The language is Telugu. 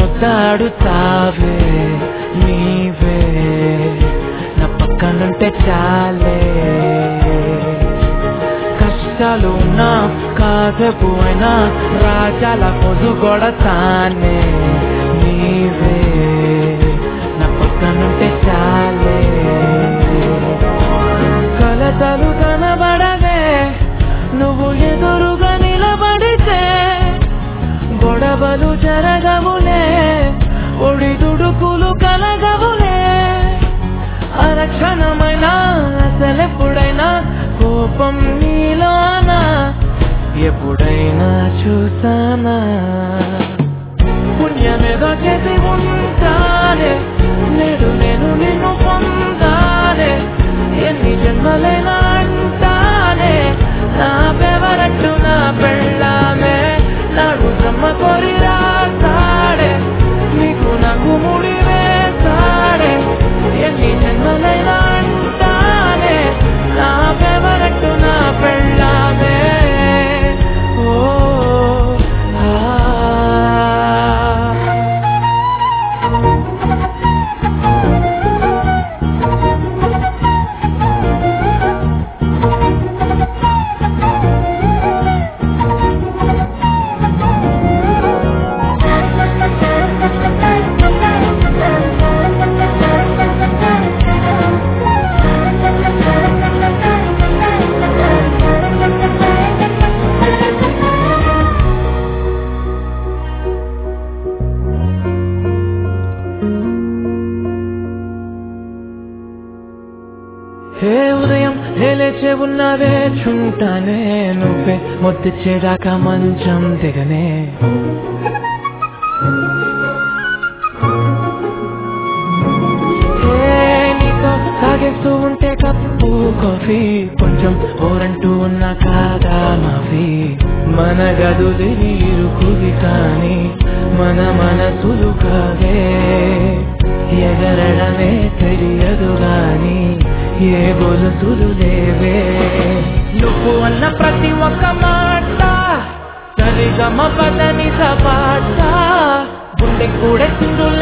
ముద్దాడుతావే నీవే నా పక్కనుంటే చాలే కష్టాలు ఉన్నా కాసేపు అయినా రాజాల పొదు కొడతానే నీవే నా పక్కనుంటే చాలే కలతలు కనబడవే నువ్వు ఎదురుగా నిలబడితే గొడవలు జరగవులే ఒడిదుడుకులు కలగవులే అరక్షణమైనా అసలెప్పుడైనా కోపం నీలోనా ఎప్పుడైనా చూసానా పుణ్యమేదో చేసి ఉంటానే నేడు నేను నిన్ను పొందానే ఎన్ని జన్మలైనా అంటానే నా ఫేవరెట్ నా పెళ్ళామే నాడు బ్రహ్మ కోరి రాసాడే నీకు నాకు ముడి వేసాడే ఎన్ని జన్మలైనా అంటానే నా ఫేవరెట్ నా పెళ్ళామే ఓ హే ఉదయం లేచే ఉన్నావే చుంటానే నువ్వే మొద్దుచ్చేదాకా మంచం దిగనే నీతో తాగేస్తూ ఉంటే కప్పు కాఫీ కొంచెం ఓరంటూ ఉన్నా కాదా మాఫీ మన గదులు ఇరుకుది కానీ మన మనసులు కావే ఎగరడమే తెలియదు గాని ఏ గొలుసులు లేవే నువ్వు అన్న ప్రతి ఒక్క మాట సరిగమ పదని సపాట గుండె కూడా సింధుల